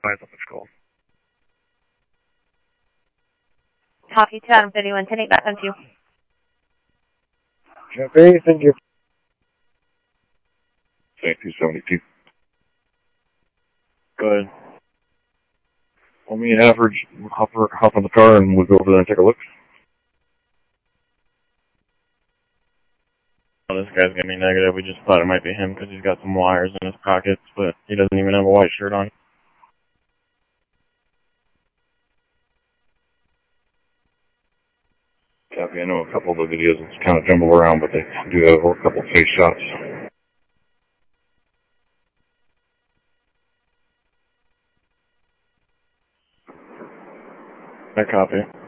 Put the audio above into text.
5 on this call. Copy 2 Adam 51, 10-8 back on to you. Okay, thank you. Thank you, 72. Go ahead. Well, me and Average hop on the car and we'll go over there and take a look. Well, this guy's gonna be negative. We just thought it might be him because he's got some wires in his pockets, but he doesn't even have a white shirt on. Copy. I know a couple of the videos it's kind of jumbled around, but they do have a couple of face shots. I copy.